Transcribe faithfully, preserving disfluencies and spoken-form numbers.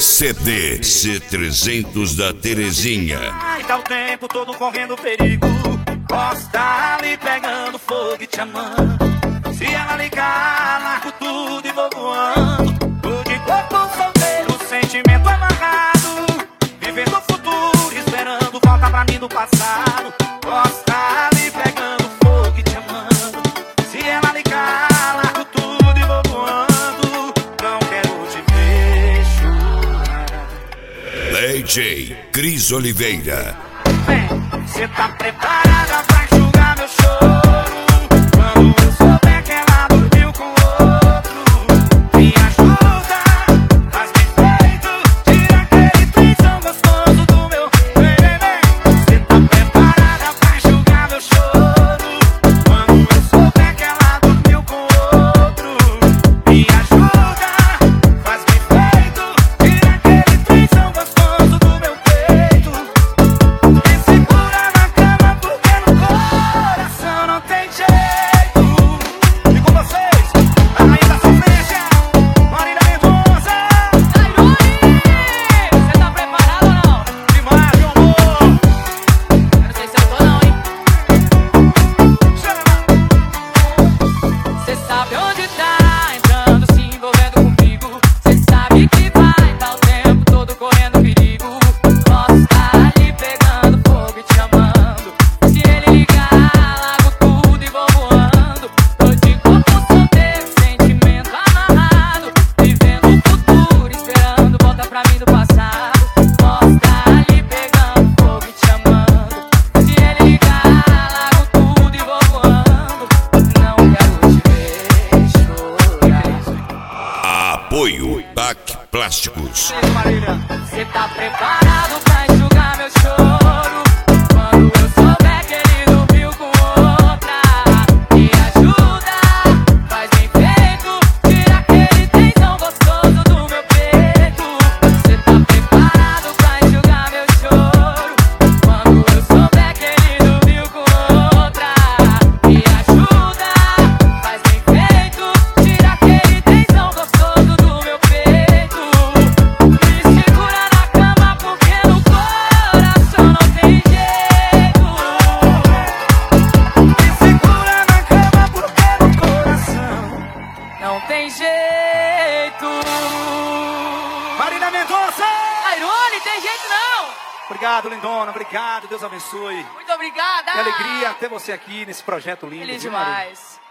C D C trezentos da Terezinha. Ai, tá o tempo todo correndo perigo. Posso estar ali pegando fogo e te amando. Se ela ligar, largo tudo e vou voando. Tô de corpo solteiro, sentimento amarrado, vivendo o futuro, esperando volta pra mim do passado. Posso estar ali pegando fogo e te amando. Se ela ligar, largo tudo e vou voando. Não quero te ver chorar. D J Cris Oliveira. Vem, cê tá preparada pra enxugar meu choro? Quando eu souber que ela dormiu com outro, me ajuda, faz-me feito, tira aquele trisão gostoso do meu. Vem, vem, vem. Cê tá preparada pra enxugar meu choro? Quando eu souber que ela dormiu com outro, me ajuda, faz-me feito, tira aquele trisão gostoso do meu peito. Me segura na cama porque no coração não tem jeito. E com vocês, a rainha da sofrência, Marina Mendonça. Airone, você tá preparado ou não? Demais, meu amor. Eu não sei se eu tô não, hein? Cê sabe onde tá, entrando, se envolvendo comigo. Cê sabe que vai tá o tempo todo correndo perigo. Posso estar ali pegando fogo e te amando. Se ele ligar, largo tudo e vou voando. Tô de corpo solteiro, sentimento amarrado, vivendo o futuro, esperando volta pra mim do passado. Posso estar ali pegando fogo e te amando. Se ele ligar, largo tudo e vou voando. Não quero te ver chorar. Apoio T A C Plásticos. Marília. Cê tá preparado pra enxugar meu choro? Quando eu souber que ele dormiu com outra, me ajuda, faz-me feito, tira aquele tensão gostoso do meu peito. Cê tá preparado pra enxugar meu choro? Quando eu souber que ele dormiu com outra, me ajuda, faz-me feito, tira aquele tensão gostoso do meu peito. Me segura na cama porque no coração não tem jeito. Me segura na cama porque no coração. Não tem jeito. Marina Mendonça. Airone, tem jeito não. Obrigado, lindona. Obrigado. Deus abençoe. Muito obrigada. Que alegria ter você aqui nesse projeto lindo. Feliz viu, Marina? demais.